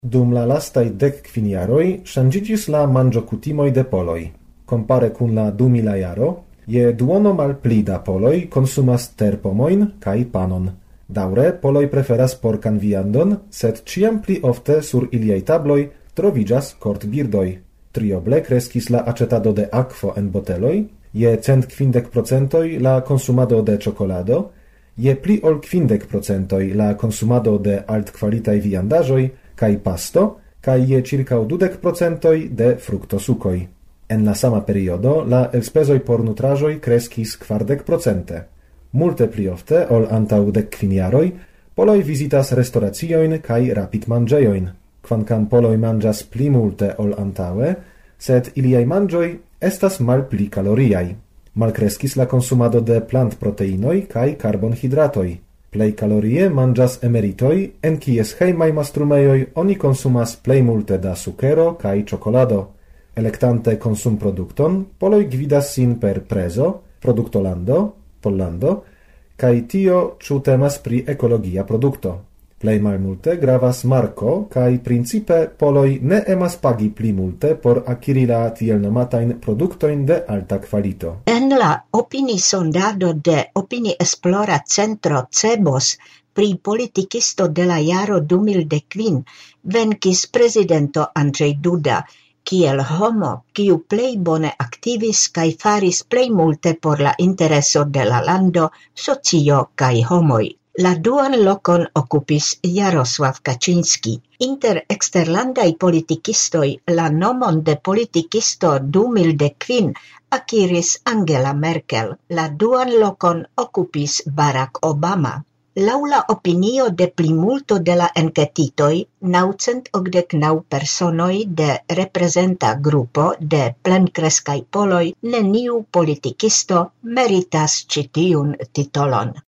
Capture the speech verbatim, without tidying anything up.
Dum la lastaj dek kvin jaroj ŝanĝiĝis la manĝokutimoj de poloj. Kompare kun la du mila jaro, je duono malpli da poloj konsumas terpomojn kaj panon. Daŭre poloj preferas porkan viandon, sed ĉiam pli ofte sur iliaj tabloj troviĝas kortbirdoj. Trioble kreskis la aĉetado de akvo en boteloj, je cent kvindek procentoj la konsumado de ĉokolado, je pli ol kvindek procentoj la konsumado de altkvalitaj viandaĵoj kaj pasto, kaj je circa dudek procentoj de fruktosukoj. En la sama periodo la elspezoj por nutraĵoj kreskis kvardek procente. Multe pli ofte ol antaŭ dek kvin jaroj, poloj vizitas restoraciojn kaj rapidmanĝejojn. Kvankam poloj manĝas pli multe ol antaŭe, sed iliaj manĝoj estas malpli kaloriaj. Malkreskis la konsumado de plantproteinoj kaj karbonhidratoj. Plej kalorie manĝas emeritoj, en kies hejmaj mastrumejoj oni konsumas plej multe da sukero kaj ĉokolado. Elektante konsumprodukton, poloj gvidas sin per prezo, produktolando, Pollando, kaj tio ĉu temas pri ekologia produkto. Plej malmulte gravas marko, kaj principe poloj ne emas pagi pli multe por akiri la tiel nomatajn produktojn de alta kvalito. En la opinisondado de Opini Esplora Centro Cebos pri politikisto de la jaro du mil kvin venkis prezidento Andrzej Duda, kiel homo, kiu plej bone aktivis kaj faris plej multe por la intereso de la lando, socio kaj homoj. La duan lokon okupis Jarosław Kaczyński. Inter eksterlandaj politikistoj la nomon de politikisto du mil kvin akiris Angela Merkel. La duan lokon okupis Barack Obama. Laŭ la opinio de plimulto de la enketitoj, naŭcent okdek naŭ personoj de reprezenta grupo de plenkreskaj poloj, neniu politikisto meritas ĉi tiun titolon.